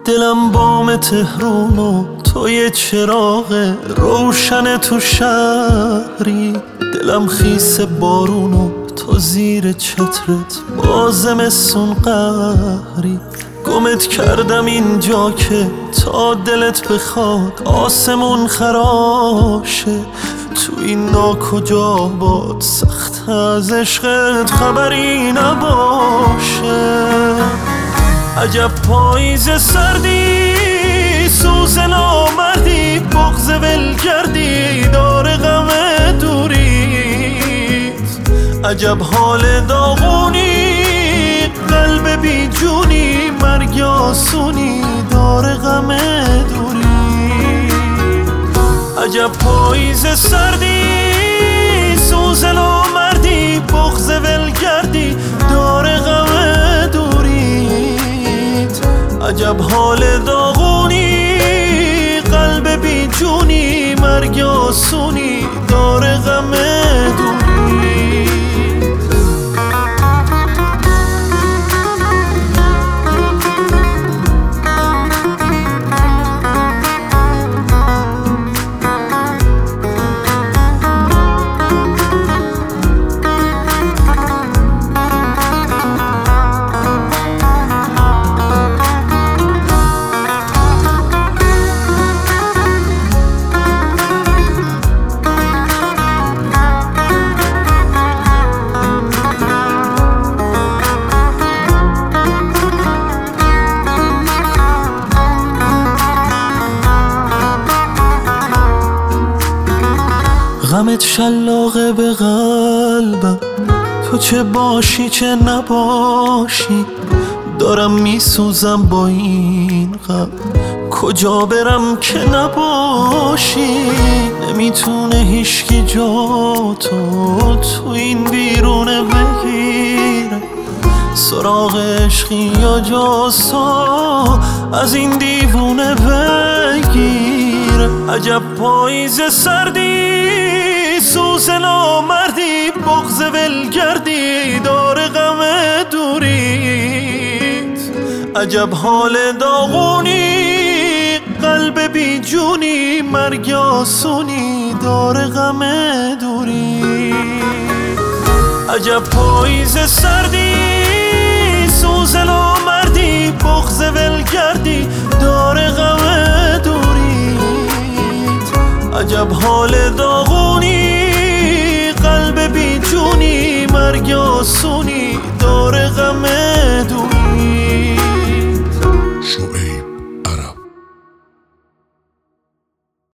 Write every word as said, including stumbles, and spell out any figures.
دلم بام تهرون و توی چراغ روشن تو شهری، دلم خیس بارون و تو زیر چترت با زمستون قهری. گمت کردم اینجا که تا دلت بخواد آسمون خراشه، تو این ناکجا باد سخت از عشقت خبری نباشه. عجب پاییز سردی، سوز نامردی، بغض ولگردی، دار غم دوریت. عجب حال داغونی، قلب بی جونی، مرگ آسونی، دار غم دوری. عجب پاییز سردی، سوز نامردی، بغض ولگردی، دار غم دوریت. عجب حال داغونی، قلب بی جونی، مرگ آسونی، دار غم دوری. غمت شلاقه به قلبم، تو چه باشی چه نباشی، دارم میسوزم با این غم، کجا برم که نباشی. نمیتونه هیچکی جا تو تو این بیرونه بگیره، سراغ عشقی یا جاسا از این دیوونه بگیره. عجب پاییز سردی، سوز نامردی، بغض ولگردی، دار غم دوریت. عجب حال داغونی، قلب بی جونی، مرگ آسونی، دار غم دوری. عجب پاییز سردی، سوز نامردی، بغض ولگردی، دار غم دوریت. عجب حال داغونی،